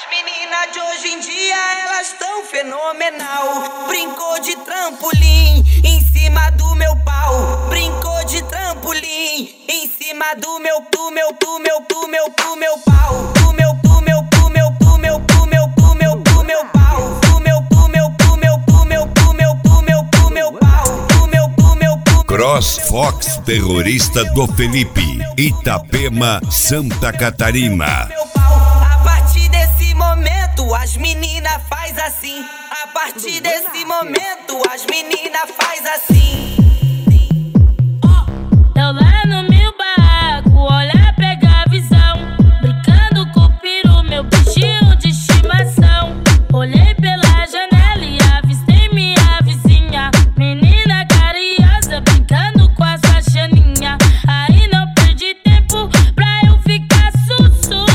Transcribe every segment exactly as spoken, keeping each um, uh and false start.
meninas de hoje em dia, elas tão fenomenal. Brincou de trampolim em cima do meu pau. Brincou de trampolim em cima do meu, do meu, do meu, do meu, do meu pau. Do meu, do meu, do meu, do meu, do meu, do meu, do meu pau. Do meu, do meu, do meu, do meu, do meu, do meu, do meu pau. Do meu, do meu, do meu. Cross Fox Terrorista do Felipe, Itapema, Santa Catarina. A partir desse momento as meninas faz assim. A partir desse momento as meninas faz assim. Eu lá no meu barraco, olha, pega a visão. Brincando com o peru, meu bichinho de estimação. Olhei pela janela e avistei minha vizinha. Menina carinhosa, brincando com a sua chaninha. Aí não perdi tempo pra eu ficar sussu.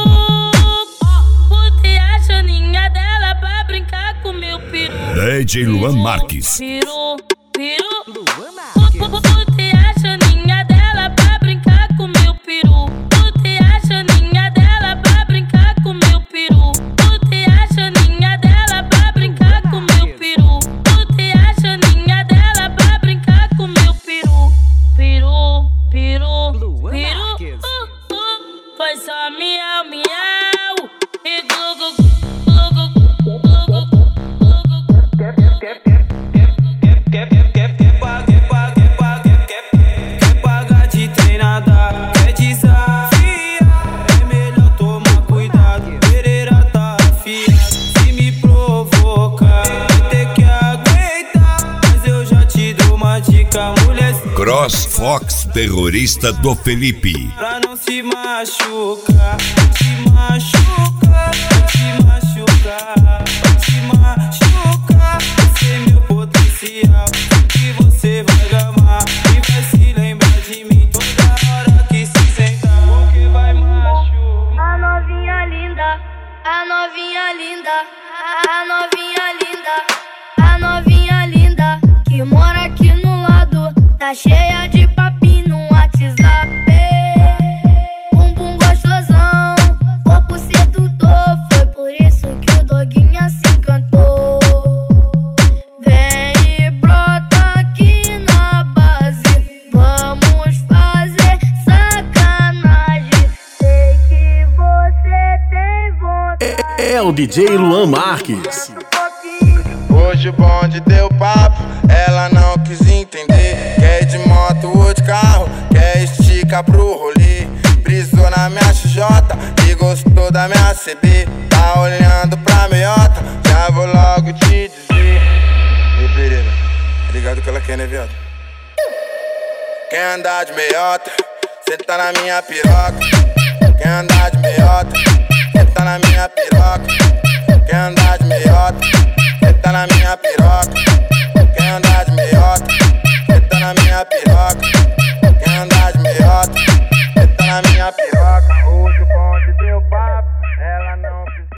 Botei a chaninha dela pra brincar com meu peru. D J Luan Marques. Peru, peru. Botei a chaninha dela pra brincar com meu peru. Botei a chaninha dela pra brincar com meu peru. Botei a chaninha dela pra brincar com meu peru. Botei a chaninha dela pra brincar com meu peru. Peru, peru, peru. Uh, uh. Foi só miau, miau e glu, glu, glu, glu, glu, glu, glu, glu. Quer, quer, quer, quer, quer, quer pagar, quer pagar, quer pagar, quer, quer pagar de treinada, quer desafiar. É melhor tomar cuidado, Pereira tá afiado. Se me provocar, vai ter que aguentar. Mas eu já te dou uma dica, mulher. Cross Fox Terrorista do Felipe. Pra não se machucar, se machucar, se machucar, se machucar. Esse é meu potencial, que você vai gamar e vai se lembrar de mim toda hora que se sentar, porque vai machucar. A novinha linda, a novinha linda, a novinha linda, a novinha linda, que mora aqui no lado, tá cheia de papinho no WhatsApp. Bumbum gostosão, corpo sedutor, foi por isso que o doguinha se encantou. Vem e brota aqui na base, vamos fazer sacanagem. Sei que você tem vontade. É o D J Luan Marques. Hoje o bonde deu papo, ela não quis entender. Quer ir de moto ou de carro, quer esticar pro rolê. Brisou na minha X J e gostou da minha C B. Tá olhando pra meiota, já vou logo te dizer. Ei, Pereira, ligado que ela quer, né, viado? Quer andar de meiota, cê tá na minha piroca. Quer andar de meiota,